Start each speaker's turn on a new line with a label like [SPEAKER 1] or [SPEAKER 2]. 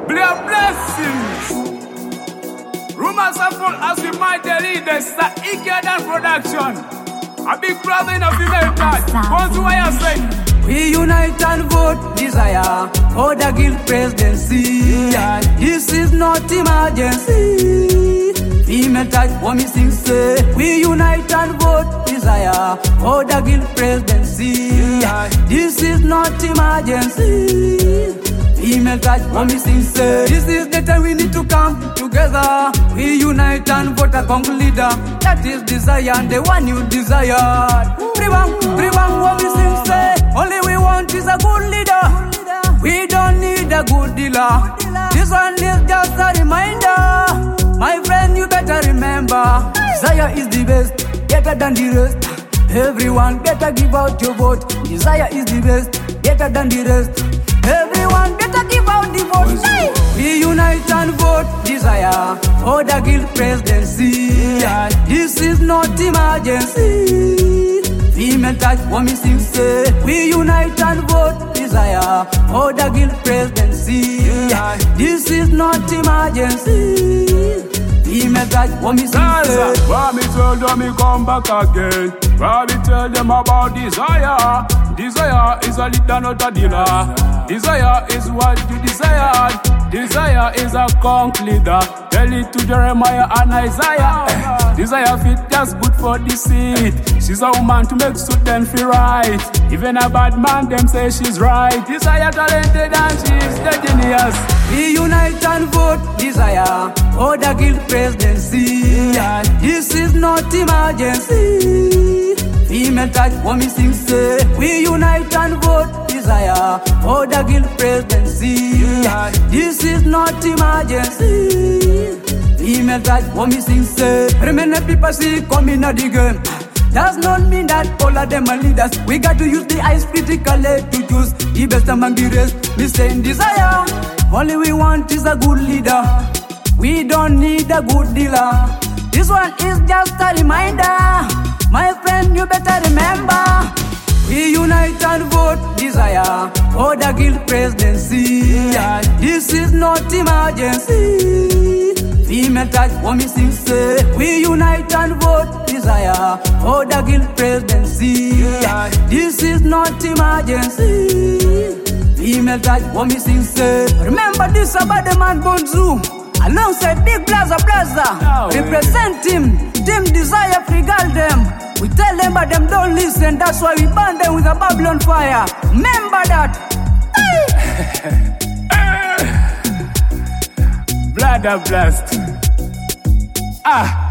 [SPEAKER 1] Bless blessings. Rumors are full as we might lead the Sir Ikedan production. A big brother in a female part. Once why I say, we unite and vote desire for the guild presidency. This is not emergency. Female touch what me sing say. We unite and vote desire for the guild presidency. This is not emergency. Female touch what me sing say. This is the time we need to come together. We unite and vote a Congo leader. That is desire and the one you desired. Pribang what me sing say. Only we want is a good leader. We don't need a good dealer. This one is just a reminder. My friend, you better remember, desire is the best, better than the rest. Everyone better give out your vote. Desire is the best, better than the rest. Everyone better give out the vote. We unite and vote desire for the guild presidency. This is not emergency. Female touch what me sing say. We unite and vote desire for the guild presidency. This is not emergency. Female touch what me sing say.
[SPEAKER 2] Why me tell them me come back again? Why me tell them about desire? Desire is a leader, not a dealer. Desire is what you desire. Desire is a conk leader. Tell it to Jeremiah and Isaiah. Desire fit just good for the seed. She's a woman to make suit them feel right. Even a bad man them say she's right. Desire talented and she's the genius.
[SPEAKER 1] We unite and vote desire for the guild presidency. This is not emergency. Female touch what me sing say. We unite and vote desire for the guild presidency. This is not emergency. Female touch what me sing say. Remember people see coming at the game. Does not mean that all of them are leaders. We got to use the eyes critically to choose the best among the rest. Me saying desire. Only we want is a good leader. We don't need a good dealer. This one is just a reminder. My friend, you better remember. We unite and vote desire for the guild presidency. This is not emergency. Female touch what me sing say. We unite and vote desire for the guild presidency. This is not emergency. Female touch what me sing say. Remember this about the man Bonzu alongside Big Blaza. Represent him. Team Desire free girl them. We tell them but them don't listen. That's why we burn them with a Babylon fire. Remember that.
[SPEAKER 2] Blood of blast.